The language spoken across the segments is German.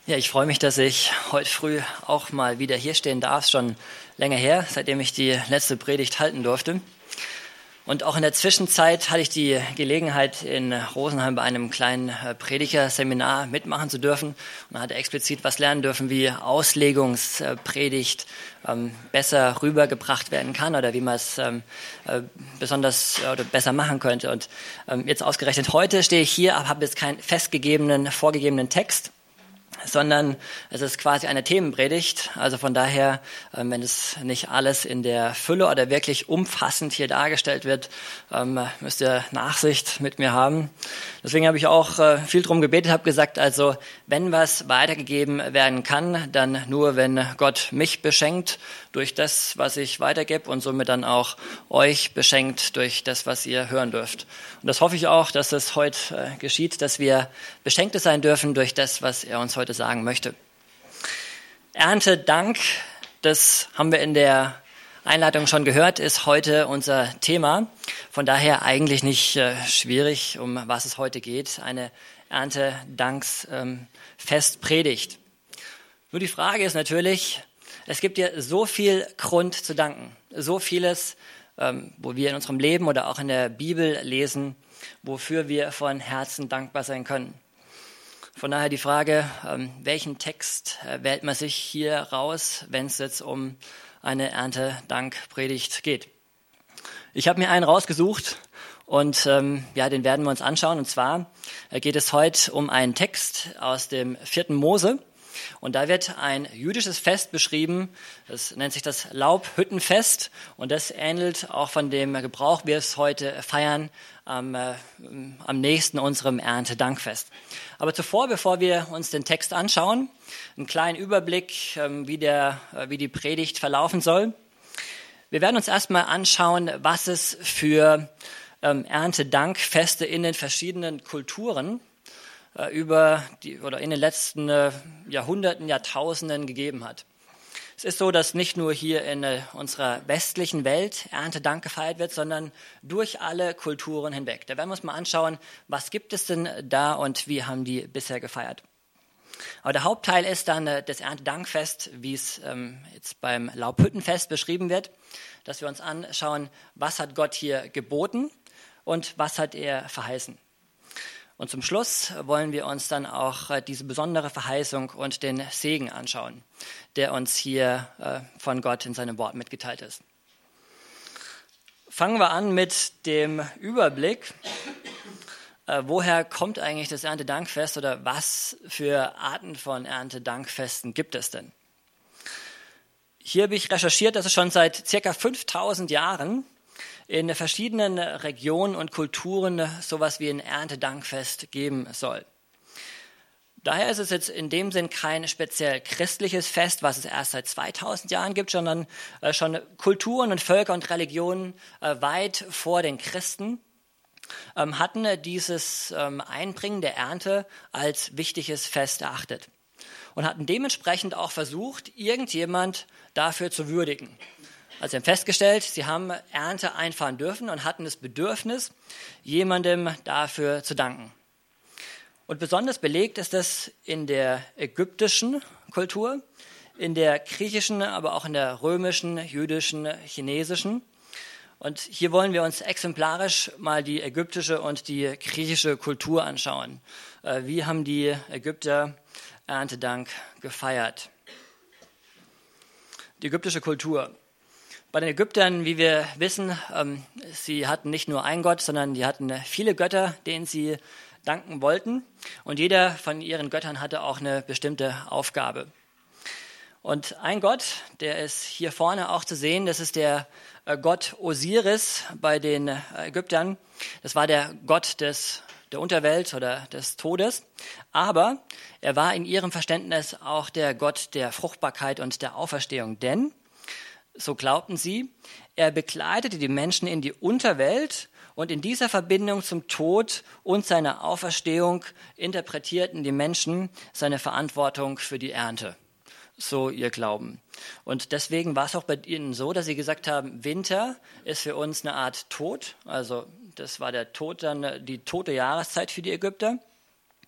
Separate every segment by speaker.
Speaker 1: Ja, ich freue mich, dass ich heute früh auch mal wieder hier stehen darf. Schon länger her, seitdem ich die letzte Predigt halten durfte. Und auch in der Zwischenzeit hatte ich die Gelegenheit, in Rosenheim bei einem kleinen Predigerseminar mitmachen zu dürfen und hatte explizit was lernen dürfen, wie Auslegungspredigt besser rübergebracht werden kann oder wie man es besonders oder besser machen könnte. Und jetzt ausgerechnet heute stehe ich hier, aber habe jetzt keinen vorgegebenen Text, sondern es ist quasi eine Themenpredigt. Also von daher, wenn es nicht alles in der Fülle oder wirklich umfassend hier dargestellt wird, müsst ihr Nachsicht mit mir haben. Deswegen habe ich auch viel drum gebetet, habe gesagt, also wenn was weitergegeben werden kann, dann nur, wenn Gott mich beschenkt durch das, was ich weitergebe und somit dann auch euch beschenkt durch das, was ihr hören dürft. Und das hoffe ich auch, dass es heute geschieht, dass wir Beschenkte sein dürfen durch das, was er uns heute sagen möchte. Erntedank, das haben wir in der Einleitung schon gehört, ist heute unser Thema. Von daher eigentlich nicht schwierig, um was es heute geht. Eine Erntedanksfestpredigt. Nur die Frage ist natürlich, es gibt ja so viel Grund zu danken. So vieles, wo wir in unserem Leben oder auch in der Bibel lesen, wofür wir von Herzen dankbar sein können. Von daher die Frage, welchen Text wählt man sich hier raus, wenn es jetzt um eine Erntedankpredigt geht? Ich habe mir einen rausgesucht und den werden wir uns anschauen. Und zwar geht es heute um einen Text aus dem 4. Mose. Und da wird ein jüdisches Fest beschrieben, das nennt sich das Laubhüttenfest und das ähnelt auch von dem Gebrauch, wie wir es heute feiern, am nächsten unserem Erntedankfest. Aber zuvor, bevor wir uns den Text anschauen, einen kleinen Überblick, wie die Predigt verlaufen soll. Wir werden uns erstmal anschauen, was es für Erntedankfeste in den verschiedenen Kulturen in den letzten Jahrhunderten, Jahrtausenden gegeben hat. Es ist so, dass nicht nur hier in unserer westlichen Welt Erntedank gefeiert wird, sondern durch alle Kulturen hinweg. Da werden wir uns mal anschauen, was gibt es denn da und wie haben die bisher gefeiert. Aber der Hauptteil ist dann das Erntedankfest, wie es jetzt beim Laubhüttenfest beschrieben wird, dass wir uns anschauen, was hat Gott hier geboten und was hat er verheißen. Und zum Schluss wollen wir uns dann auch diese besondere Verheißung und den Segen anschauen, der uns hier von Gott in seinem Wort mitgeteilt ist. Fangen wir an mit dem Überblick. Woher kommt eigentlich das Erntedankfest oder was für Arten von Erntedankfesten gibt es denn? Hier habe ich recherchiert, dass es schon seit ca. 5000 Jahren in verschiedenen Regionen und Kulturen sowas wie ein Erntedankfest geben soll. Daher ist es jetzt in dem Sinn kein speziell christliches Fest, was es erst seit 2000 Jahren gibt, sondern schon Kulturen und Völker und Religionen weit vor den Christen hatten dieses Einbringen der Ernte als wichtiges Fest erachtet und hatten dementsprechend auch versucht, irgendjemand dafür zu würdigen. Also sie haben festgestellt, sie haben Ernte einfahren dürfen und hatten das Bedürfnis, jemandem dafür zu danken. Und besonders belegt ist das in der ägyptischen Kultur, in der griechischen, aber auch in der römischen, jüdischen, chinesischen. Und hier wollen wir uns exemplarisch mal die ägyptische und die griechische Kultur anschauen. Wie haben die Ägypter Erntedank gefeiert? Die ägyptische Kultur. Bei den Ägyptern, wie wir wissen, sie hatten nicht nur einen Gott, sondern die hatten viele Götter, denen sie danken wollten. Und jeder von ihren Göttern hatte auch eine bestimmte Aufgabe. Und ein Gott, der ist hier vorne auch zu sehen, das ist der Gott Osiris bei den Ägyptern. Das war der Gott der Unterwelt oder des Todes. Aber er war in ihrem Verständnis auch der Gott der Fruchtbarkeit und der Auferstehung. Denn so glaubten sie, er begleitete die Menschen in die Unterwelt und in dieser Verbindung zum Tod und seiner Auferstehung interpretierten die Menschen seine Verantwortung für die Ernte. So ihr Glauben. Und deswegen war es auch bei ihnen so, dass sie gesagt haben, Winter ist für uns eine Art Tod. Also das war der Tod, dann die tote Jahreszeit für die Ägypter.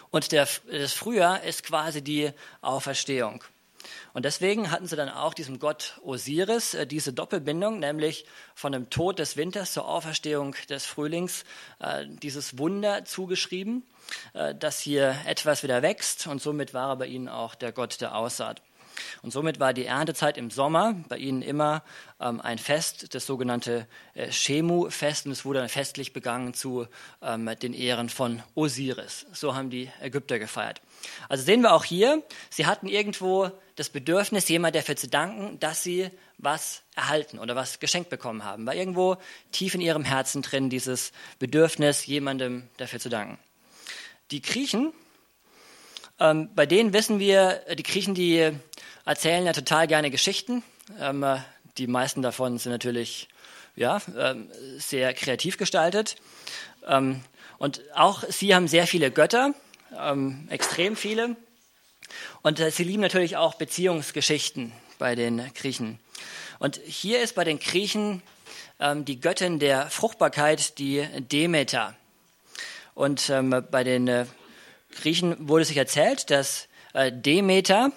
Speaker 1: Und das Frühjahr ist quasi die Auferstehung. Und deswegen hatten sie dann auch diesem Gott Osiris diese Doppelbindung, nämlich von dem Tod des Winters zur Auferstehung des Frühlings, dieses Wunder zugeschrieben, dass hier etwas wieder wächst. Und somit war er bei ihnen auch der Gott der Aussaat. Und somit war die Erntezeit im Sommer bei ihnen immer ein Fest, das sogenannte Shemu-Fest. Und es wurde dann festlich begangen zu den Ehren von Osiris. So haben die Ägypter gefeiert. Also sehen wir auch hier, sie hatten irgendwo das Bedürfnis, jemand dafür zu danken, dass sie was erhalten oder was geschenkt bekommen haben. War irgendwo tief in ihrem Herzen drin dieses Bedürfnis, jemandem dafür zu danken. Die Griechen, bei denen wissen wir, die Griechen, die erzählen ja total gerne Geschichten. Die meisten davon sind natürlich sehr kreativ gestaltet. Und auch sie haben sehr viele Götter, extrem viele. Und sie lieben natürlich auch Beziehungsgeschichten bei den Griechen. Und hier ist bei den Griechen die Göttin der Fruchtbarkeit, die Demeter. Und bei den Griechen wurde sich erzählt, dass Demeter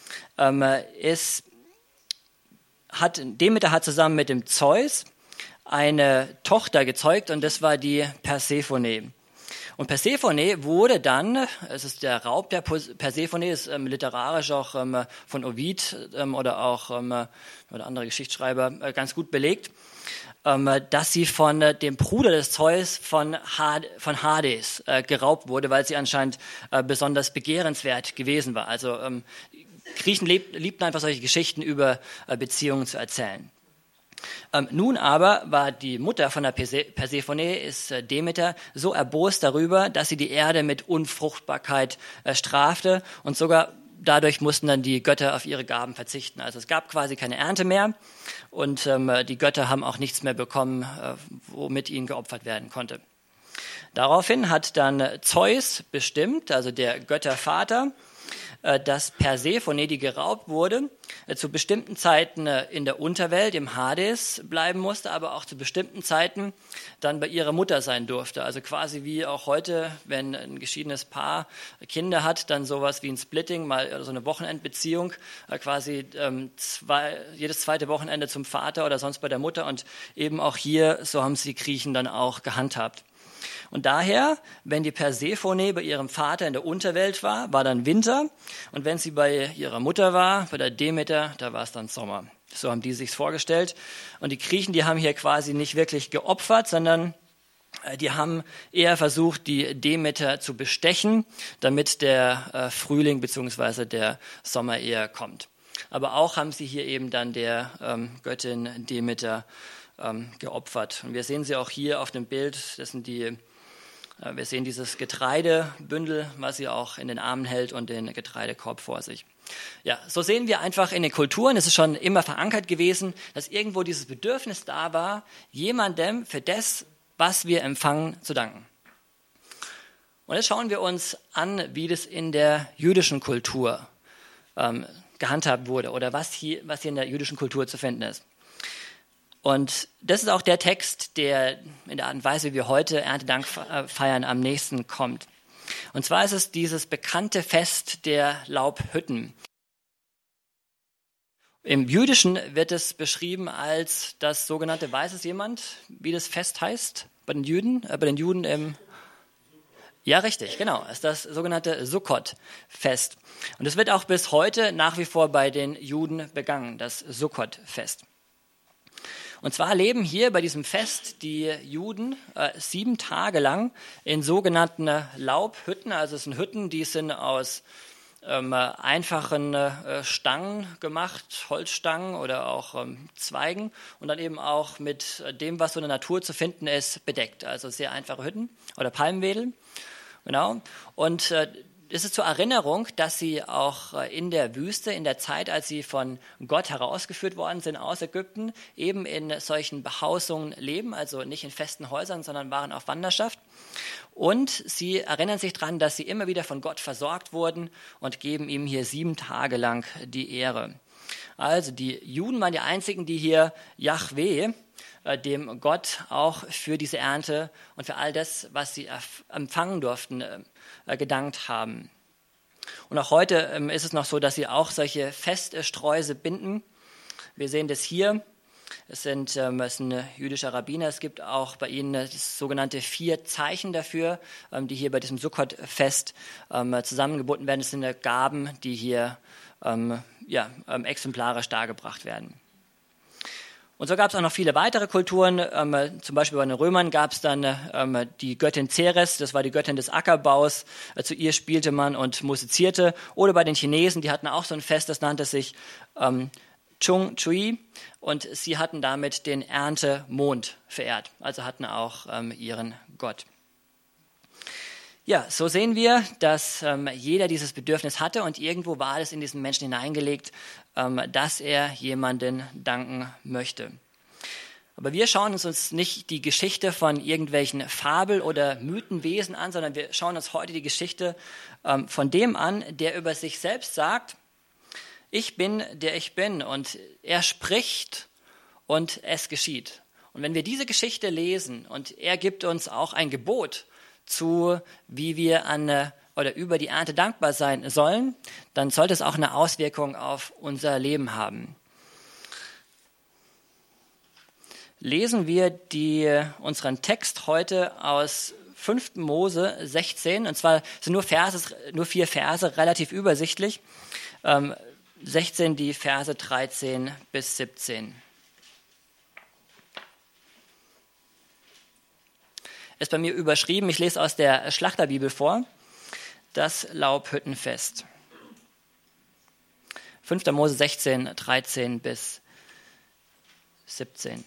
Speaker 1: hat zusammen mit dem Zeus eine Tochter gezeugt und das war die Persephone. Und Persephone wurde dann, es ist der Raub der Persephone, ist literarisch auch von Ovid oder auch oder andere Geschichtsschreiber ganz gut belegt, dass sie von dem Bruder des Zeus von Hades geraubt wurde, weil sie anscheinend besonders begehrenswert gewesen war. Also Griechen liebten einfach solche Geschichten über Beziehungen zu erzählen. Nun aber war die Mutter von der Persephone, ist Demeter, so erbost darüber, dass sie die Erde mit Unfruchtbarkeit strafte und sogar dadurch mussten dann die Götter auf ihre Gaben verzichten. Also es gab quasi keine Ernte mehr und die Götter haben auch nichts mehr bekommen, womit ihnen geopfert werden konnte. Daraufhin hat dann Zeus bestimmt, also der Göttervater, dass Persephone, die geraubt wurde, zu bestimmten Zeiten in der Unterwelt, im Hades, bleiben musste, aber auch zu bestimmten Zeiten dann bei ihrer Mutter sein durfte. Also quasi wie auch heute, wenn ein geschiedenes Paar Kinder hat, dann sowas wie ein Splitting, mal so eine Wochenendbeziehung, quasi jedes zweite Wochenende zum Vater oder sonst bei der Mutter. Und eben auch hier, so haben sie die Griechen dann auch gehandhabt. Und daher, wenn die Persephone bei ihrem Vater in der Unterwelt war, war dann Winter. Und wenn sie bei ihrer Mutter war, bei der Demeter, da war es dann Sommer. So haben die sich's vorgestellt. Und die Griechen, die haben hier quasi nicht wirklich geopfert, sondern die haben eher versucht, die Demeter zu bestechen, damit der Frühling bzw. der Sommer eher kommt. Aber auch haben sie hier eben dann der Göttin Demeter geopfert. Und wir sehen sie auch hier auf dem Bild, wir sehen dieses Getreidebündel, was sie auch in den Armen hält und den Getreidekorb vor sich. Ja, so sehen wir einfach in den Kulturen, es ist schon immer verankert gewesen, dass irgendwo dieses Bedürfnis da war, jemandem für das, was wir empfangen, zu danken. Und jetzt schauen wir uns an, wie das in der jüdischen Kultur gehandhabt wurde oder was hier in der jüdischen Kultur zu finden ist. Und das ist auch der Text, der in der Art und Weise, wie wir heute Erntedank feiern, am nächsten kommt. Und zwar ist es dieses bekannte Fest der Laubhütten. Im Jüdischen wird es beschrieben als das sogenannte, weiß es jemand, wie das Fest heißt bei den Juden ja, richtig, genau. Es ist das sogenannte Sukkot-Fest. Und es wird auch bis heute nach wie vor bei den Juden begangen, das Sukkot-Fest. Und zwar leben hier bei diesem Fest die Juden 7 Tage lang in sogenannten Laubhütten. Also es sind Hütten, die sind aus einfachen Stangen gemacht, Holzstangen oder auch Zweigen und dann eben auch mit dem, was so in der Natur zu finden ist, bedeckt. Also sehr einfache Hütten oder Palmwedel. Genau. Und es ist zur Erinnerung, dass sie auch in der Wüste, in der Zeit, als sie von Gott herausgeführt worden sind aus Ägypten, eben in solchen Behausungen leben, also nicht in festen Häusern, sondern waren auf Wanderschaft. Und sie erinnern sich daran, dass sie immer wieder von Gott versorgt wurden und geben ihm hier 7 Tage lang die Ehre. Also die Juden waren die einzigen, die hier Jahwe, dem Gott, auch für diese Ernte und für all das, was sie empfangen durften, gedankt haben. Und auch heute ist es noch so, dass sie auch solche Feststräuße binden. Wir sehen das hier. Es ist ein jüdischer Rabbiner. Es gibt auch bei ihnen das sogenannte 4 Zeichen dafür, die hier bei diesem Sukkot-Fest zusammengebunden werden. Das sind Gaben, die hier exemplarisch dargebracht werden. Und so gab es auch noch viele weitere Kulturen. Zum Beispiel bei den Römern gab es dann die Göttin Ceres, das war die Göttin des Ackerbaus. Zu ihr spielte man und musizierte. Oder bei den Chinesen, die hatten auch so ein Fest, das nannte sich Chung Chui. Und sie hatten damit den Erntemond verehrt, also hatten auch ihren Gott. Ja, so sehen wir, dass jeder dieses Bedürfnis hatte und irgendwo war es in diesen Menschen hineingelegt, dass er jemanden danken möchte. Aber wir schauen uns nicht die Geschichte von irgendwelchen Fabel- oder Mythenwesen an, sondern wir schauen uns heute die Geschichte von dem an, der über sich selbst sagt, ich bin, der ich bin, und er spricht und es geschieht. Und wenn wir diese Geschichte lesen und er gibt uns auch ein Gebot zu, wie wir über die Ernte dankbar sein sollen, dann sollte es auch eine Auswirkung auf unser Leben haben. Lesen wir unseren Text heute aus 5. Mose 16, und zwar sind nur 4 Verse, relativ übersichtlich. 16 die Verse 13 bis 17. Ist bei mir überschrieben, ich lese aus der Schlachterbibel vor, das Laubhüttenfest. 5. Mose 16, 13 bis 17.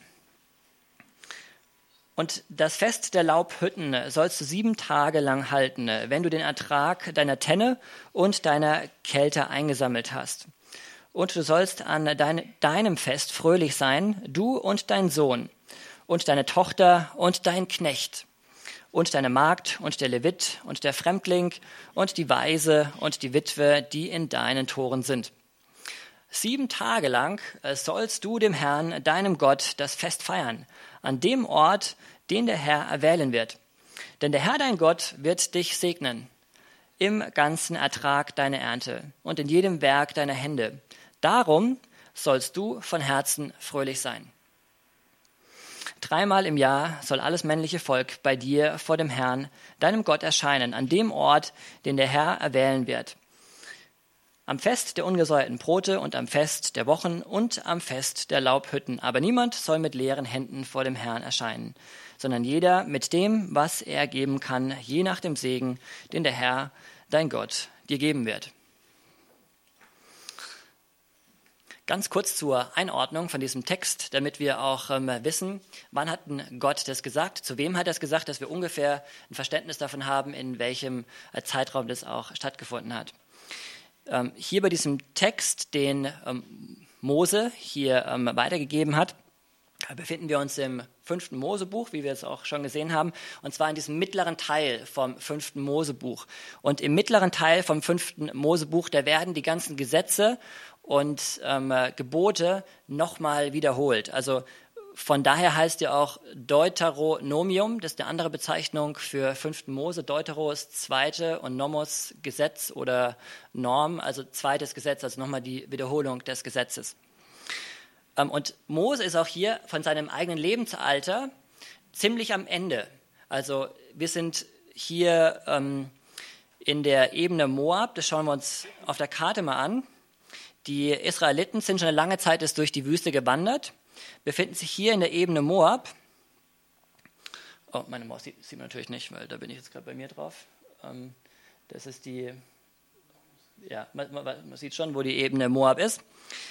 Speaker 1: Und das Fest der Laubhütten sollst du 7 Tage lang halten, wenn du den Ertrag deiner Tenne und deiner Kelter eingesammelt hast. Und du sollst an deinem Fest fröhlich sein, du und dein Sohn und deine Tochter und dein Knecht und deine Magd und der Levit und der Fremdling und die Waise und die Witwe, die in deinen Toren sind. 7 Tage lang sollst du dem Herrn, deinem Gott, das Fest feiern, an dem Ort, den der Herr erwählen wird. Denn der Herr, dein Gott, wird dich segnen, im ganzen Ertrag deiner Ernte und in jedem Werk deiner Hände. Darum sollst du von Herzen fröhlich sein. 3-mal im Jahr soll alles männliche Volk bei dir vor dem Herrn, deinem Gott, erscheinen, an dem Ort, den der Herr erwählen wird. Am Fest der ungesäuerten Brote und am Fest der Wochen und am Fest der Laubhütten. Aber niemand soll mit leeren Händen vor dem Herrn erscheinen, sondern jeder mit dem, was er geben kann, je nach dem Segen, den der Herr, dein Gott, dir geben wird. Ganz kurz zur Einordnung von diesem Text, damit wir auch wissen, wann hat Gott das gesagt, zu wem hat er es gesagt, dass wir ungefähr ein Verständnis davon haben, in welchem Zeitraum das auch stattgefunden hat. Hier bei diesem Text, den Mose hier weitergegeben hat, befinden wir uns im 5. Mosebuch, wie wir es auch schon gesehen haben, und zwar in diesem mittleren Teil vom 5. Mosebuch. Und im mittleren Teil vom 5. Mosebuch, da werden die ganzen Gesetze und Gebote nochmal wiederholt. Also von daher heißt ja auch Deuteronomium, das ist eine andere Bezeichnung für 5. Mose. Deutero ist 2. und Nomos Gesetz oder Norm, also 2. Gesetz, also nochmal die Wiederholung des Gesetzes. Und Mose ist auch hier von seinem eigenen Lebensalter ziemlich am Ende. Also wir sind hier in der Ebene Moab, das schauen wir uns auf der Karte mal an. Die Israeliten sind schon eine lange Zeit durch die Wüste gewandert, befinden sich hier in der Ebene Moab. Oh, meine Maus sieht man natürlich nicht, weil da bin ich jetzt gerade bei mir drauf. Das ist die, ja, man sieht schon, wo die Ebene Moab ist.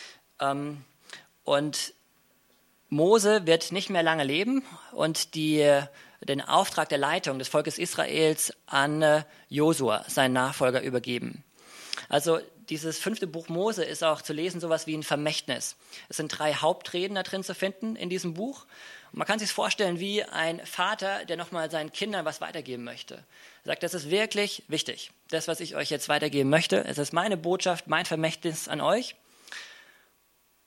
Speaker 1: Und Mose wird nicht mehr lange leben und den Auftrag der Leitung des Volkes Israels an Josua, seinen Nachfolger, übergeben. Also dieses 5. Buch Mose ist auch zu lesen sowas wie ein Vermächtnis. Es sind 3 Hauptreden da drin zu finden in diesem Buch. Und man kann sich vorstellen wie ein Vater, der nochmal seinen Kindern was weitergeben möchte. Er sagt, das ist wirklich wichtig. Das, was ich euch jetzt weitergeben möchte, es ist meine Botschaft, mein Vermächtnis an euch.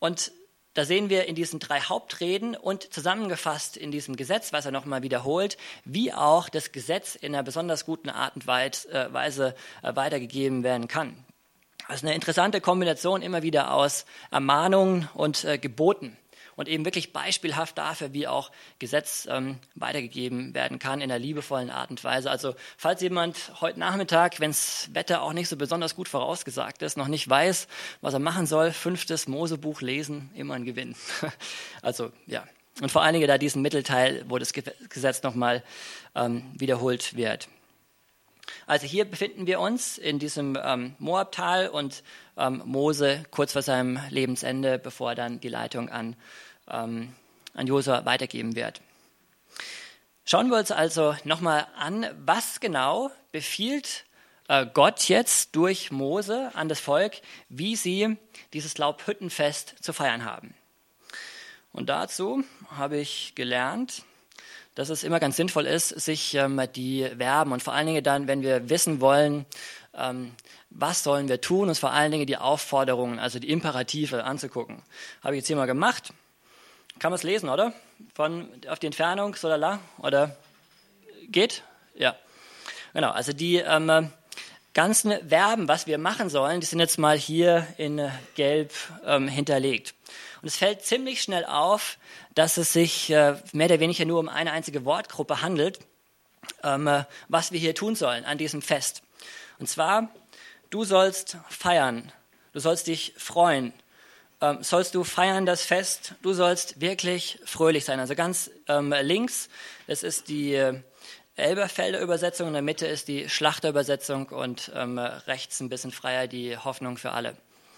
Speaker 1: Und da sehen wir in diesen 3 Hauptreden und zusammengefasst in diesem Gesetz, was er nochmal wiederholt, wie auch das Gesetz in einer besonders guten Art und Weise weitergegeben werden kann. Also eine interessante Kombination immer wieder aus Ermahnungen und Geboten und eben wirklich beispielhaft dafür, wie auch Gesetz weitergegeben werden kann in einer liebevollen Art und Weise. Also falls jemand heute Nachmittag, wenn das Wetter auch nicht so besonders gut vorausgesagt ist, noch nicht weiß, was er machen soll, 5. Mosebuch lesen, immer ein Gewinn. Also ja, und vor allen Dingen da diesen Mittelteil, wo das Gesetz nochmal wiederholt wird. Also hier befinden wir uns in diesem Moabtal und Mose kurz vor seinem Lebensende, bevor dann die Leitung an Josua weitergeben wird. Schauen wir uns also nochmal an, was genau befiehlt Gott jetzt durch Mose an das Volk, wie sie dieses Laubhüttenfest zu feiern haben. Und dazu habe ich gelernt, dass es immer ganz sinnvoll ist, sich die Verben und vor allen Dingen dann, wenn wir wissen wollen, was sollen wir tun, uns vor allen Dingen die Aufforderungen, also die Imperative anzugucken. Habe ich jetzt hier mal gemacht. Kann man es lesen, oder? Auf die Entfernung, so lala, oder geht? Ja. Genau, also die ganzen Verben, was wir machen sollen, die sind jetzt mal hier in Gelb hinterlegt. Und es fällt ziemlich schnell auf, dass es sich mehr oder weniger nur um eine einzige Wortgruppe handelt, was wir hier tun sollen an diesem Fest. Und zwar, du sollst feiern, du sollst dich freuen, sollst du feiern das Fest, du sollst wirklich fröhlich sein. Also ganz links, das ist die Elberfelder Übersetzung, in der Mitte ist die Schlachter Übersetzung und rechts ein bisschen freier die Hoffnung für alle.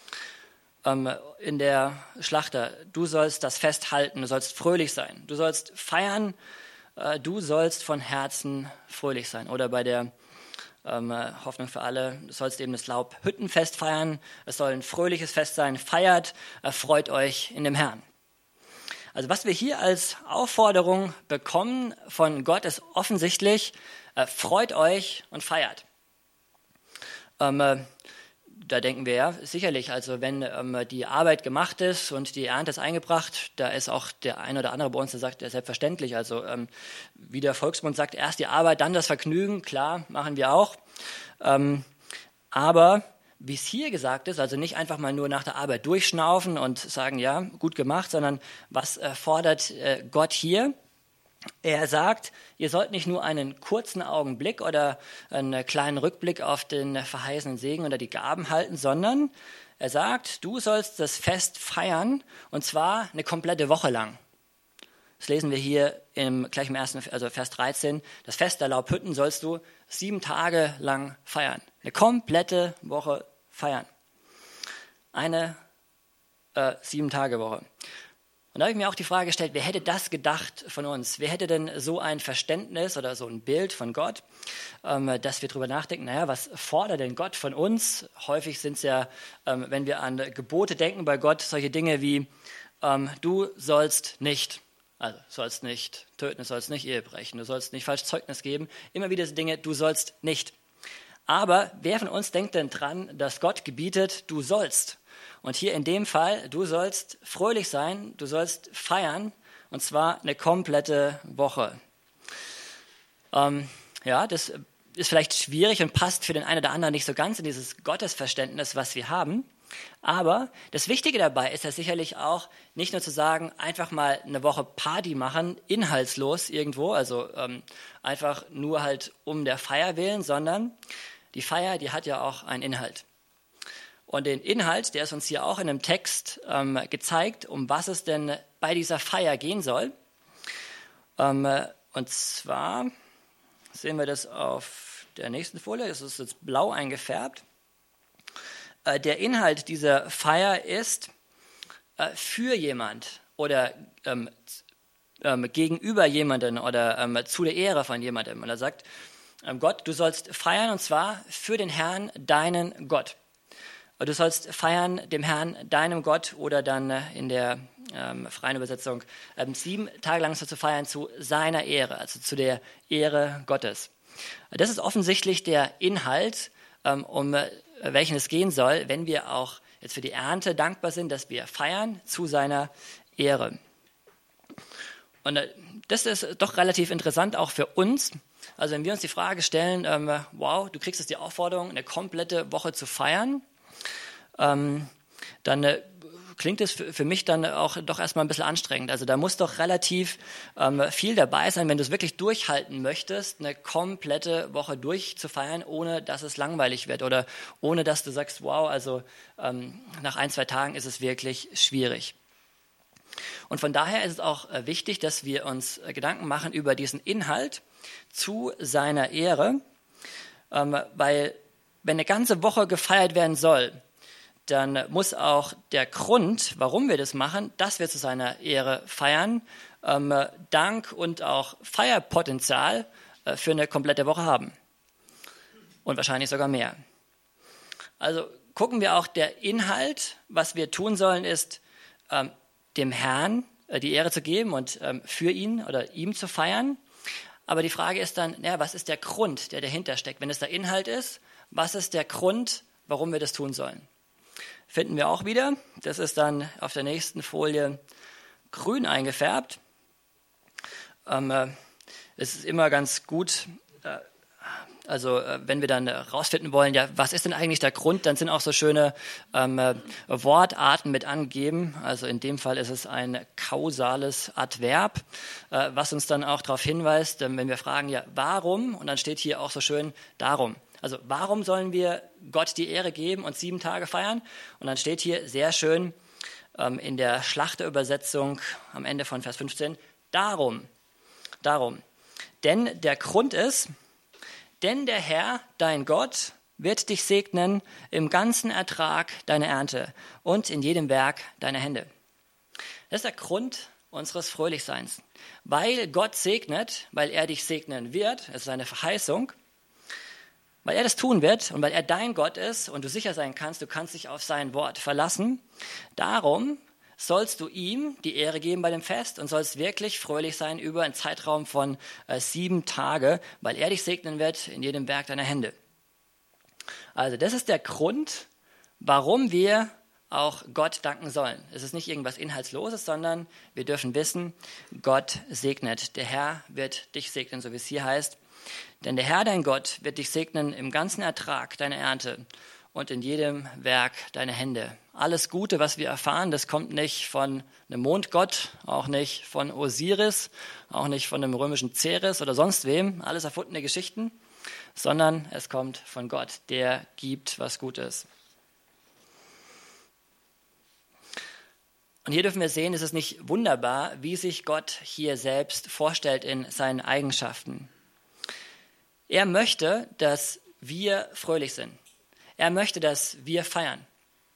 Speaker 1: In der Schlachter, du sollst das Fest halten, du sollst fröhlich sein, du sollst feiern, du sollst von Herzen fröhlich sein. Oder bei der Hoffnung für alle, du sollst eben das Laubhüttenfest feiern, es soll ein fröhliches Fest sein, feiert, freut euch in dem Herrn. Also was wir hier als Aufforderung bekommen von Gott ist offensichtlich, freut euch und feiert. Da denken wir ja sicherlich, also wenn die Arbeit gemacht ist und die Ernte ist eingebracht, da ist auch der eine oder andere bei uns, der sagt, ja selbstverständlich, also wie der Volksmund sagt, erst die Arbeit, dann das Vergnügen, klar, machen wir auch. Aber wie es hier gesagt ist, also nicht einfach mal nur nach der Arbeit durchschnaufen und sagen, ja, gut gemacht, sondern was fordert Gott hier? Er sagt, ihr sollt nicht nur einen kurzen Augenblick oder einen kleinen Rückblick auf den verheißenen Segen oder die Gaben halten, sondern er sagt, du sollst das Fest feiern und zwar eine komplette Woche lang. Das lesen wir hier gleich im ersten, also Vers 13. Das Fest der Laubhütten sollst du 7 Tage lang feiern. Eine komplette Woche feiern. Eine 7-Tage-Woche. Und da habe ich mir auch die Frage gestellt, wer hätte das gedacht von uns? Wer hätte denn so ein Verständnis oder so ein Bild von Gott, dass wir darüber nachdenken, naja, was fordert denn Gott von uns? Häufig sind es ja, wenn wir an Gebote denken bei Gott, solche Dinge wie, du sollst nicht, also sollst nicht töten, du sollst nicht Ehe brechen, du sollst nicht falsch Zeugnis geben. Immer wieder diese Dinge, du sollst nicht. Aber wer von uns denkt denn dran, dass Gott gebietet, du sollst? Und hier in dem Fall, du sollst fröhlich sein, du sollst feiern, und zwar eine komplette Woche. Ja, das ist vielleicht schwierig und passt für den einen oder anderen nicht so ganz in dieses Gottesverständnis, was wir haben. Aber das Wichtige dabei ist ja sicherlich auch, nicht nur zu sagen, einfach mal eine Woche Party machen, inhaltslos irgendwo, also einfach nur halt um der Feier willen, sondern die Feier, die hat ja auch einen Inhalt. Und den Inhalt, der ist uns hier auch in einem Text gezeigt, um was es denn bei dieser Feier gehen soll. Und zwar sehen wir das auf der nächsten Folie, das ist jetzt blau eingefärbt. Der Inhalt dieser Feier ist für jemand oder gegenüber jemanden oder zu der Ehre von jemandem. Und er sagt, Gott, du sollst feiern und zwar für den Herrn, deinen Gott. Du sollst feiern dem Herrn, deinem Gott, oder dann in der freien Übersetzung 7 Tage lang zu feiern zu seiner Ehre, also zu der Ehre Gottes. Das ist offensichtlich der Inhalt, um welchen es gehen soll, wenn wir auch jetzt für die Ernte dankbar sind, dass wir feiern zu seiner Ehre. Und das ist doch relativ interessant auch für uns. Also wenn wir uns die Frage stellen, wow, du kriegst jetzt die Aufforderung, eine komplette Woche zu feiern, dann klingt es für mich dann auch doch erstmal ein bisschen anstrengend. Also da muss doch relativ viel dabei sein, wenn du es wirklich durchhalten möchtest, eine komplette Woche durchzufeiern, ohne dass es langweilig wird oder ohne dass du sagst, wow, also nach 1-2 Tagen ist es wirklich schwierig. Und von daher ist es auch wichtig, dass wir uns Gedanken machen über diesen Inhalt zu seiner Ehre, weil wenn eine ganze Woche gefeiert werden soll, dann muss auch der Grund, warum wir das machen, dass wir zu seiner Ehre feiern, Dank und auch Feierpotenzial für eine komplette Woche haben. Und wahrscheinlich sogar mehr. Also gucken wir auch, der Inhalt, was wir tun sollen, ist, dem Herrn die Ehre zu geben und für ihn oder ihm zu feiern. Aber die Frage ist dann, was ist der Grund, der dahinter steckt? Wenn es der Inhalt ist, was ist der Grund, warum wir das tun sollen? Finden wir auch wieder. Das ist dann auf der nächsten Folie grün eingefärbt. Es ist immer ganz gut, wenn wir dann rausfinden wollen, was ist denn eigentlich der Grund, dann sind auch so schöne Wortarten mit angegeben. Also in dem Fall ist es ein kausales Adverb, was uns dann auch darauf hinweist, wenn wir fragen, warum? Und dann steht hier auch so schön darum. Also warum sollen wir Gott die Ehre geben und 7 Tage feiern? Und dann steht hier sehr schön in der Schlachterübersetzung am Ende von Vers 15, darum. Denn der Grund ist, denn der Herr, dein Gott, wird dich segnen im ganzen Ertrag deiner Ernte und in jedem Werk deiner Hände. Das ist der Grund unseres Fröhlichseins. Weil Gott segnet, weil er dich segnen wird, es ist eine Verheißung, weil er das tun wird und weil er dein Gott ist und du sicher sein kannst, du kannst dich auf sein Wort verlassen. Darum sollst du ihm die Ehre geben bei dem Fest und sollst wirklich fröhlich sein über einen Zeitraum von 7 Tage, weil er dich segnen wird in jedem Werk deiner Hände. Also das ist der Grund, warum wir auch Gott danken sollen. Es ist nicht irgendwas Inhaltsloses, sondern wir dürfen wissen, Gott segnet. Der Herr wird dich segnen, so wie es hier heißt. Denn der Herr, dein Gott, wird dich segnen im ganzen Ertrag deiner Ernte und in jedem Werk deiner Hände. Alles Gute, was wir erfahren, das kommt nicht von einem Mondgott, auch nicht von Osiris, auch nicht von einem römischen Ceres oder sonst wem, alles erfundene Geschichten, sondern es kommt von Gott, der gibt, was gut ist. Und hier dürfen wir sehen, es ist nicht wunderbar, wie sich Gott hier selbst vorstellt in seinen Eigenschaften. Er möchte, dass wir fröhlich sind. Er möchte, dass wir feiern.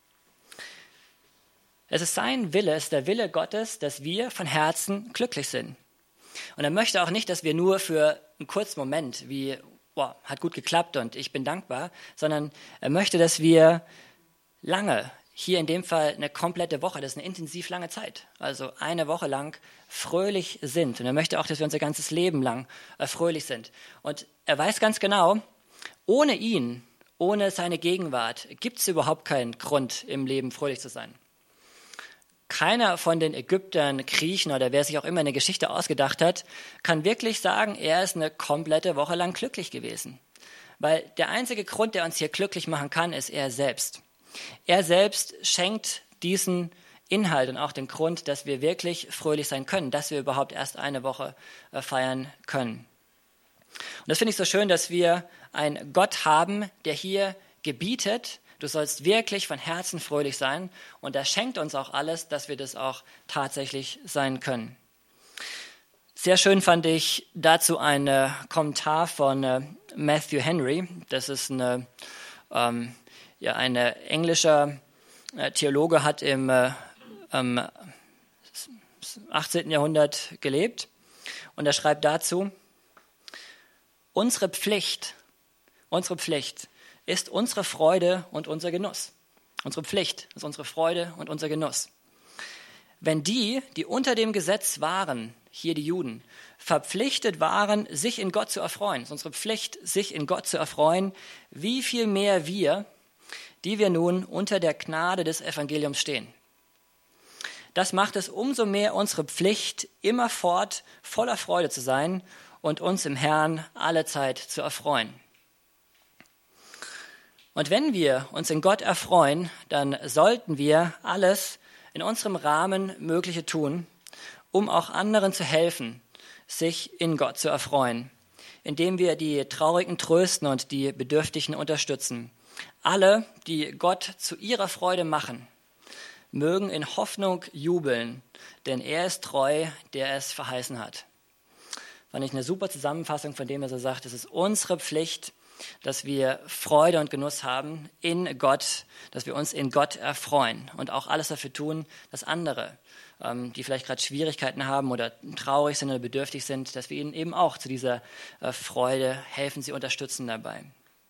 Speaker 1: Es ist sein Wille, es ist der Wille Gottes, dass wir von Herzen glücklich sind. Und er möchte auch nicht, dass wir nur für einen kurzen Moment, wie, wow, hat gut geklappt und ich bin dankbar, sondern er möchte, dass wir lange, hier in dem Fall eine komplette Woche, das ist eine intensiv lange Zeit, also eine Woche lang fröhlich sind. Und er möchte auch, dass wir unser ganzes Leben lang fröhlich sind. Und er weiß ganz genau, ohne ihn, ohne seine Gegenwart, gibt es überhaupt keinen Grund im Leben fröhlich zu sein. Keiner von den Ägyptern, Griechen oder wer sich auch immer eine Geschichte ausgedacht hat, kann wirklich sagen, er ist eine komplette Woche lang glücklich gewesen. Weil der einzige Grund, der uns hier glücklich machen kann, ist er selbst. Er selbst schenkt diesen Inhalt und auch den Grund, dass wir wirklich fröhlich sein können, dass wir überhaupt erst eine Woche feiern können. Und das finde ich so schön, dass wir einen Gott haben, der hier gebietet, du sollst wirklich von Herzen fröhlich sein und er schenkt uns auch alles, dass wir das auch tatsächlich sein können. Sehr schön fand ich dazu einen Kommentar von Matthew Henry. Das ist ein englischer Theologe, hat im 18. Jahrhundert gelebt und er schreibt dazu, unsere Pflicht ist unsere Freude und unser Genuss. Unsere Pflicht ist unsere Freude und unser Genuss. Wenn die unter dem Gesetz waren, hier die Juden, verpflichtet waren, sich in Gott zu erfreuen, es ist unsere Pflicht, sich in Gott zu erfreuen, wie viel mehr wir, die wir nun unter der Gnade des Evangeliums stehen. Das macht es umso mehr unsere Pflicht, immerfort voller Freude zu sein und uns im Herrn allezeit zu erfreuen. Und wenn wir uns in Gott erfreuen, dann sollten wir alles in unserem Rahmen Mögliche tun, um auch anderen zu helfen, sich in Gott zu erfreuen, indem wir die Traurigen trösten und die Bedürftigen unterstützen. Alle, die Gott zu ihrer Freude machen, mögen in Hoffnung jubeln, denn er ist treu, der es verheißen hat. Fand ich eine super Zusammenfassung von dem, was er sagt. Es ist unsere Pflicht, dass wir Freude und Genuss haben in Gott, dass wir uns in Gott erfreuen und auch alles dafür tun, dass andere, die vielleicht gerade Schwierigkeiten haben oder traurig sind oder bedürftig sind, dass wir ihnen eben auch zu dieser Freude helfen, sie unterstützen dabei.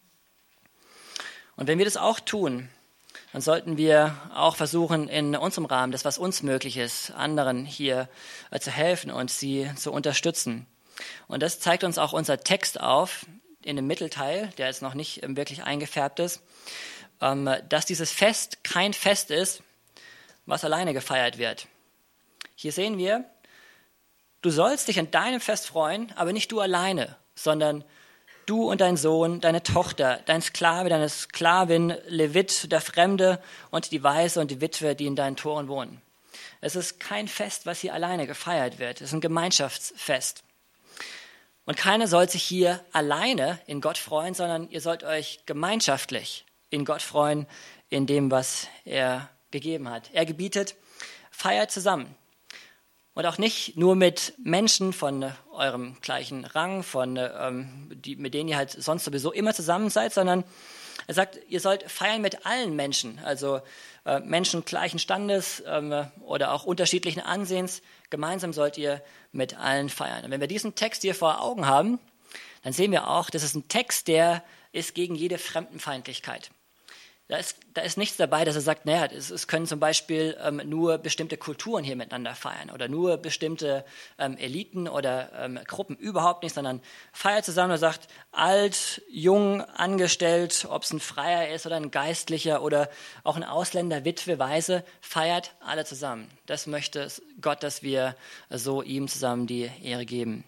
Speaker 1: Und wenn wir das auch tun, dann sollten wir auch versuchen, in unserem Rahmen, das, was uns möglich ist, anderen hier zu helfen und sie zu unterstützen. Und das zeigt uns auch unser Text auf, in dem Mittelteil, der jetzt noch nicht wirklich eingefärbt ist, dass dieses Fest kein Fest ist, was alleine gefeiert wird. Hier sehen wir, du sollst dich an deinem Fest freuen, aber nicht du alleine, sondern du und dein Sohn, deine Tochter, dein Sklave, deine Sklavin, Levit, der Fremde und die Waise und die Witwe, die in deinen Toren wohnen. Es ist kein Fest, was hier alleine gefeiert wird. Es ist ein Gemeinschaftsfest. Und keiner soll sich hier alleine in Gott freuen, sondern ihr sollt euch gemeinschaftlich in Gott freuen, in dem, was er gegeben hat. Er gebietet, feiert zusammen. Und auch nicht nur mit Menschen von eurem gleichen Rang, mit denen ihr halt sonst sowieso immer zusammen seid, sondern er sagt, ihr sollt feiern mit allen Menschen, also Menschen gleichen Standes oder auch unterschiedlichen Ansehens. Gemeinsam sollt ihr mit allen feiern. Und wenn wir diesen Text hier vor Augen haben, dann sehen wir auch, das ist ein Text, der ist gegen jede Fremdenfeindlichkeit. Da ist nichts dabei, dass er sagt, naja, es können zum Beispiel nur bestimmte Kulturen hier miteinander feiern oder nur bestimmte Eliten oder Gruppen, überhaupt nicht, sondern feiert zusammen und sagt, alt, jung, angestellt, ob es ein Freier ist oder ein Geistlicher oder auch ein Ausländer, Witwe, Waise, feiert alle zusammen. Das möchte Gott, dass wir so ihm zusammen die Ehre geben.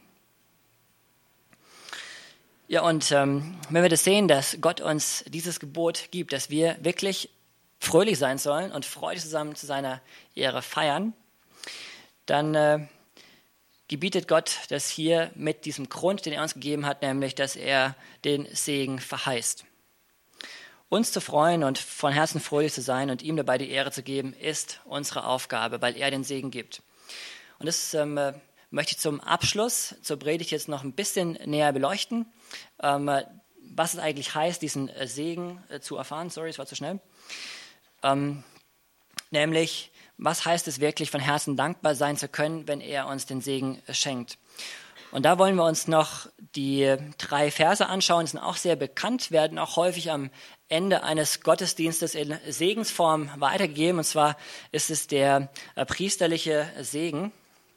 Speaker 1: Ja, und wenn wir das sehen, dass Gott uns dieses Gebot gibt, dass wir wirklich fröhlich sein sollen und freudig zusammen zu seiner Ehre feiern, dann gebietet Gott das hier mit diesem Grund, den er uns gegeben hat, nämlich, dass er den Segen verheißt. Uns zu freuen und von Herzen fröhlich zu sein und ihm dabei die Ehre zu geben, ist unsere Aufgabe, weil er den Segen gibt. Und das möchte ich zum Abschluss zur Predigt jetzt noch ein bisschen näher beleuchten, was es eigentlich heißt, diesen Segen zu erfahren. Sorry, es war zu schnell. Nämlich, was heißt es wirklich, von Herzen dankbar sein zu können, wenn er uns den Segen schenkt. Und da wollen wir uns noch die 3 Verse anschauen, die sind auch sehr bekannt, werden auch häufig am Ende eines Gottesdienstes in Segensform weitergegeben. Und zwar ist es der priesterliche Segen.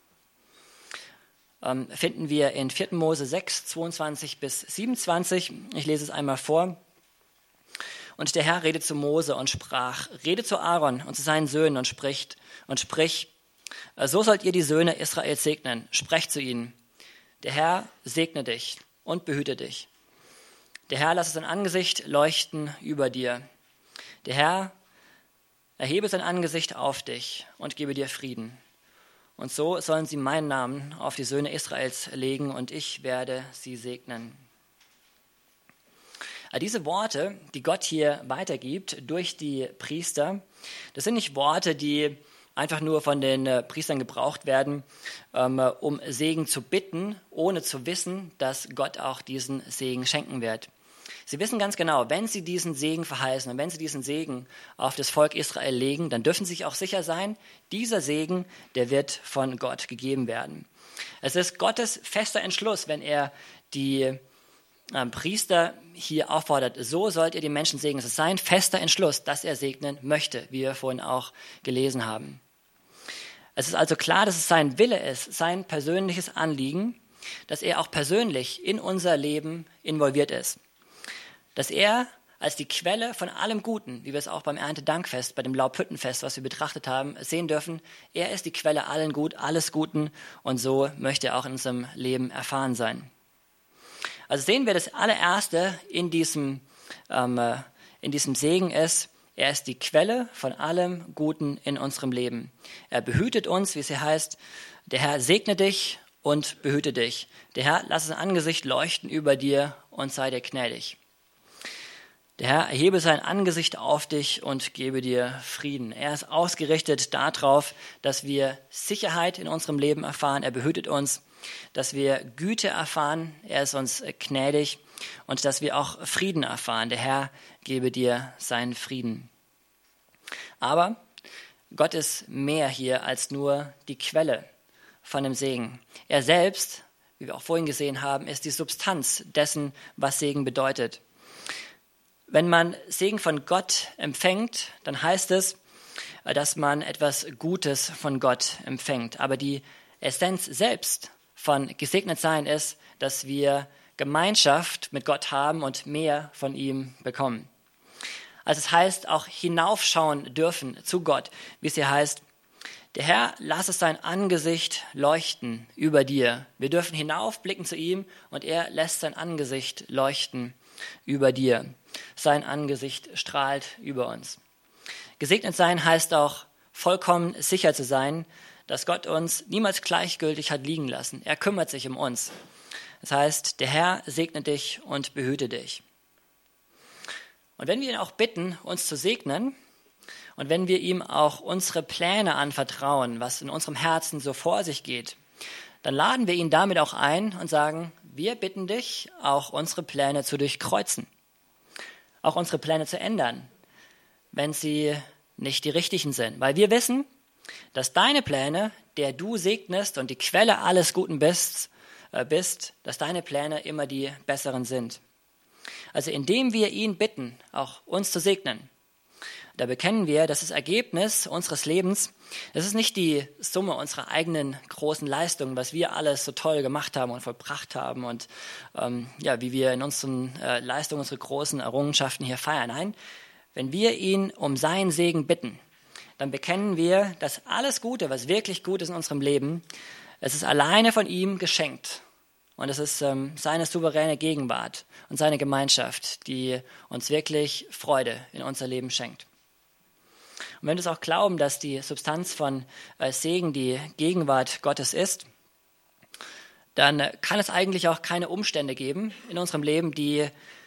Speaker 1: Finden wir in 4. Mose 6, 22 bis 27. Ich lese es einmal vor. Und der Herr redete zu Mose und sprach, rede zu Aaron und zu seinen Söhnen und sprich, so sollt ihr die Söhne Israels segnen. Sprecht zu ihnen. Der Herr segne dich und behüte dich. Der Herr lasse sein Angesicht leuchten über dir. Der Herr erhebe sein Angesicht auf dich und gebe dir Frieden. Und so sollen sie meinen Namen auf die Söhne Israels legen und ich werde sie segnen. Diese Worte, die Gott hier weitergibt durch die Priester, das sind nicht Worte, die einfach nur von den Priestern gebraucht werden, um Segen zu bitten, ohne zu wissen, dass Gott auch diesen Segen schenken wird. Sie wissen ganz genau, wenn sie diesen Segen verheißen und wenn sie diesen Segen auf das Volk Israel legen, dann dürfen sie sich auch sicher sein, dieser Segen, der wird von Gott gegeben werden. Es ist Gottes fester Entschluss, wenn er die Priester hier auffordert, so sollt ihr die Menschen segnen. Es ist sein fester Entschluss, dass er segnen möchte, wie wir vorhin auch gelesen haben. Es ist also klar, dass es sein Wille ist, sein persönliches Anliegen, dass er auch persönlich in unser Leben involviert ist. Dass er als die Quelle von allem Guten, wie wir es auch beim Erntedankfest, bei dem Laubhüttenfest, was wir betrachtet haben, sehen dürfen. Er ist die Quelle alles Guten und so möchte er auch in unserem Leben erfahren sein. Also sehen wir, das allererste in diesem Segen ist, er ist die Quelle von allem Guten in unserem Leben. Er behütet uns, wie es hier heißt, der Herr segne dich und behüte dich. Der Herr lasse sein Angesicht leuchten über dir und sei dir gnädig. Der Herr erhebe sein Angesicht auf dich und gebe dir Frieden. Er ist ausgerichtet darauf, dass wir Sicherheit in unserem Leben erfahren. Er behütet uns, dass wir Güte erfahren. Er ist uns gnädig und dass wir auch Frieden erfahren. Der Herr gebe dir seinen Frieden. Aber Gott ist mehr hier als nur die Quelle von dem Segen. Er selbst, wie wir auch vorhin gesehen haben, ist die Substanz dessen, was Segen bedeutet. Wenn man Segen von Gott empfängt, dann heißt es, dass man etwas Gutes von Gott empfängt. Aber die Essenz selbst von gesegnet sein ist, dass wir Gemeinschaft mit Gott haben und mehr von ihm bekommen. Also es heißt auch hinaufschauen dürfen zu Gott, wie es hier heißt, der Herr lasse sein Angesicht leuchten über dir. Wir dürfen hinaufblicken zu ihm und er lässt sein Angesicht leuchten über dir. Sein Angesicht strahlt über uns. Gesegnet sein heißt auch vollkommen sicher zu sein, dass Gott uns niemals gleichgültig hat liegen lassen. Er kümmert sich um uns. Das heißt, der Herr segne dich und behüte dich. Und wenn wir ihn auch bitten, uns zu segnen, und wenn wir ihm auch unsere Pläne anvertrauen, was in unserem Herzen so vor sich geht, dann laden wir ihn damit auch ein und sagen, wir bitten dich, auch unsere Pläne zu durchkreuzen, auch unsere Pläne zu ändern, wenn sie nicht die richtigen sind. Weil wir wissen, dass deine Pläne, der du segnest und die Quelle alles Guten bist, dass deine Pläne immer die besseren sind. Also indem wir ihn bitten, auch uns zu segnen, da bekennen wir, dass das Ergebnis unseres Lebens, das ist nicht die Summe unserer eigenen großen Leistungen, was wir alles so toll gemacht haben und vollbracht haben und wie wir in unseren Leistungen unsere großen Errungenschaften hier feiern. Nein, wenn wir ihn um seinen Segen bitten, dann bekennen wir, dass alles Gute, was wirklich gut ist in unserem Leben, es ist alleine von ihm geschenkt. Und es ist seine souveräne Gegenwart und seine Gemeinschaft, die uns wirklich Freude in unser Leben schenkt. Und wenn wir es auch glauben, dass die Substanz von Segen die Gegenwart Gottes ist, dann kann es eigentlich auch keine Umstände geben in unserem Leben, die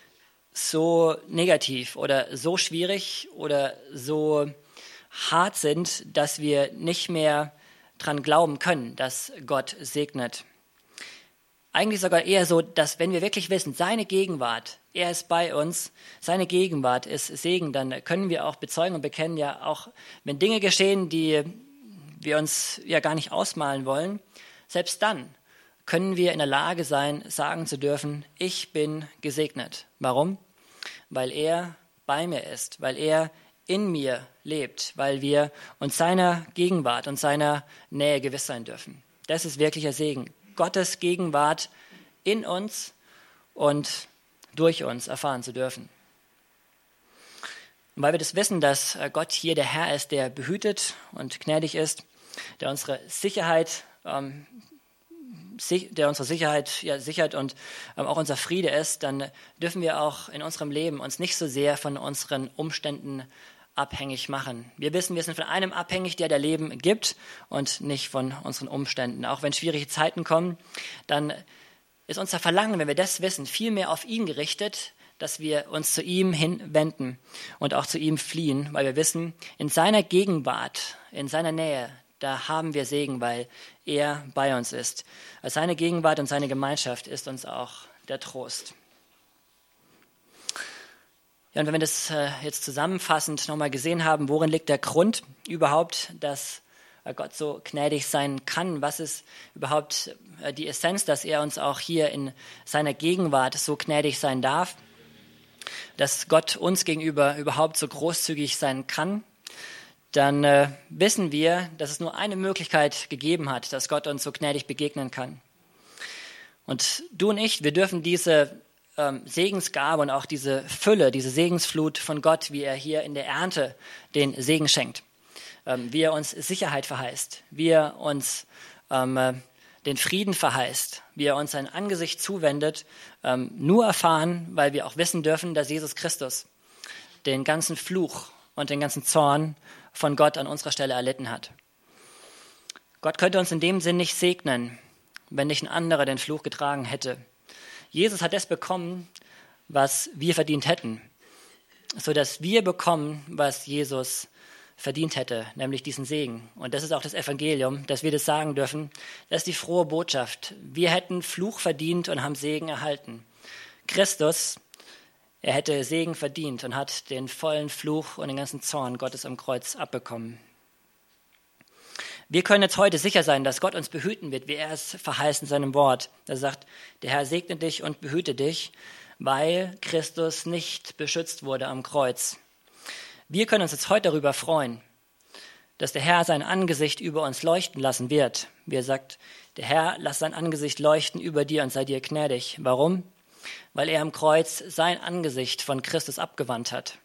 Speaker 1: so negativ oder so schwierig oder so hart sind, dass wir nicht mehr dran glauben können, dass Gott segnet. Eigentlich sogar eher so, dass wenn wir wirklich wissen, seine Gegenwart, er ist bei uns, seine Gegenwart ist Segen, dann können wir auch bezeugen und bekennen, ja auch wenn Dinge geschehen, die wir uns ja gar nicht ausmalen wollen, selbst dann können wir in der Lage sein, sagen zu dürfen, ich bin gesegnet. Warum? Weil er bei mir ist, weil er in mir lebt, weil wir uns seiner Gegenwart und seiner Nähe gewiss sein dürfen. Das ist wirklicher Segen. Gottes Gegenwart in uns und durch uns erfahren zu dürfen. Und weil wir das wissen, dass Gott hier der Herr ist, der behütet und gnädig ist, der unsere Sicherheit sichert und auch unser Friede ist, dann dürfen wir auch in unserem Leben uns nicht so sehr von unseren Umständen abhängig machen. Wir wissen, wir sind von einem abhängig, der Leben gibt und nicht von unseren Umständen. Auch wenn schwierige Zeiten kommen, dann ist unser Verlangen, wenn wir das wissen, viel mehr auf ihn gerichtet, dass wir uns zu ihm hinwenden und auch zu ihm fliehen, weil wir wissen, in seiner Gegenwart, in seiner Nähe, da haben wir Segen, weil er bei uns ist. Also seine Gegenwart und seine Gemeinschaft ist uns auch der Trost. Ja, und wenn wir das jetzt zusammenfassend nochmal gesehen haben, worin liegt der Grund überhaupt, dass Gott so gnädig sein kann? Was ist überhaupt die Essenz, dass er uns auch hier in seiner Gegenwart so gnädig sein darf? Dass Gott uns gegenüber überhaupt so großzügig sein kann? Dann wissen wir, dass es nur eine Möglichkeit gegeben hat, dass Gott uns so gnädig begegnen kann. Und du und ich, wir dürfen diese Segensgabe und auch diese Fülle, diese Segensflut von Gott, wie er hier in der Ernte den Segen schenkt, wie er uns Sicherheit verheißt, wie er uns den Frieden verheißt, wie er uns sein Angesicht zuwendet, nur erfahren, weil wir auch wissen dürfen, dass Jesus Christus den ganzen Fluch und den ganzen Zorn von Gott an unserer Stelle erlitten hat. Gott könnte uns in dem Sinn nicht segnen, wenn nicht ein anderer den Fluch getragen hätte. Jesus hat das bekommen, was wir verdient hätten, sodass wir bekommen, was Jesus verdient hätte, nämlich diesen Segen. Und das ist auch das Evangelium, dass wir das sagen dürfen. Das ist die frohe Botschaft. Wir hätten Fluch verdient und haben Segen erhalten. Christus, er hätte Segen verdient und hat den vollen Fluch und den ganzen Zorn Gottes am Kreuz abbekommen. Wir können jetzt heute sicher sein, dass Gott uns behüten wird, wie er es verheißt in seinem Wort. Er sagt, der Herr segne dich und behüte dich, weil Christus nicht beschützt wurde am Kreuz. Wir können uns jetzt heute darüber freuen, dass der Herr sein Angesicht über uns leuchten lassen wird. Wie er sagt, der Herr lass sein Angesicht leuchten über dir und sei dir gnädig. Warum? Weil er am Kreuz sein Angesicht von Christus abgewandt hat.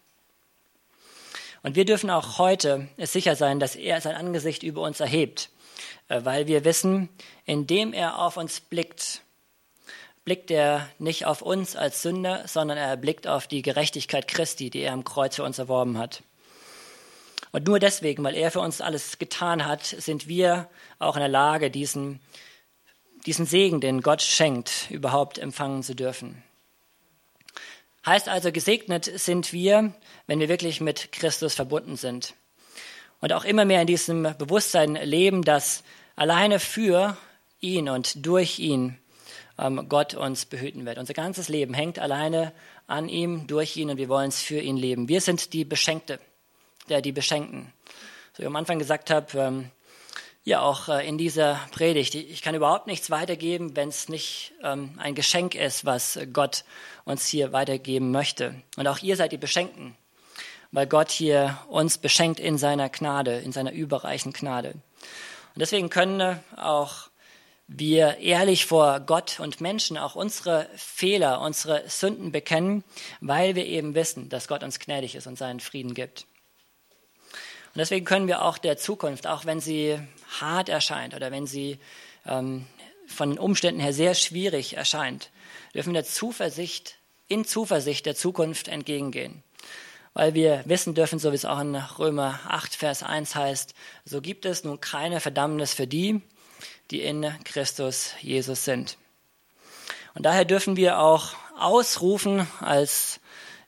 Speaker 1: Und wir dürfen auch heute es sicher sein, dass er sein Angesicht über uns erhebt, weil wir wissen, indem er auf uns blickt, blickt er nicht auf uns als Sünder, sondern er blickt auf die Gerechtigkeit Christi, die er am Kreuz für uns erworben hat. Und nur deswegen, weil er für uns alles getan hat, sind wir auch in der Lage, diesen Segen, den Gott schenkt, überhaupt empfangen zu dürfen. Heißt also, gesegnet sind wir, wenn wir wirklich mit Christus verbunden sind. Und auch immer mehr in diesem Bewusstsein leben, dass alleine für ihn und durch ihn Gott uns behüten wird. Unser ganzes Leben hängt alleine an ihm, durch ihn und wir wollen es für ihn leben. Wir sind die Beschenkten. So wie ich am Anfang gesagt habe, ja auch in dieser Predigt, ich kann überhaupt nichts weitergeben, wenn es nicht ein Geschenk ist, was Gott uns hier weitergeben möchte. Und auch ihr seid die Beschenkten, weil Gott hier uns beschenkt in seiner Gnade, in seiner überreichen Gnade. Und deswegen können auch wir ehrlich vor Gott und Menschen auch unsere Fehler, unsere Sünden bekennen, weil wir eben wissen, dass Gott uns gnädig ist und seinen Frieden gibt. Und deswegen können wir auch der Zukunft, auch wenn sie hart erscheint oder wenn sie von den Umständen her sehr schwierig erscheint, dürfen wir in Zuversicht der Zukunft entgegengehen. Weil wir wissen dürfen, so wie es auch in Römer 8, Vers 1 heißt, so gibt es nun keine Verdammnis für die, die in Christus Jesus sind. Und daher dürfen wir auch ausrufen als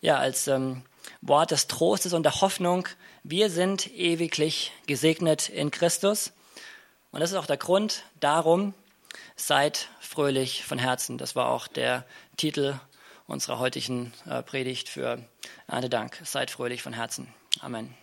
Speaker 1: Wort des Trostes und der Hoffnung, wir sind ewiglich gesegnet in Christus. Und das ist auch der Grund, darum seid fröhlich von Herzen. Das war auch der Titel unserer heutigen Predigt für Erntedank. Seid fröhlich von Herzen. Amen.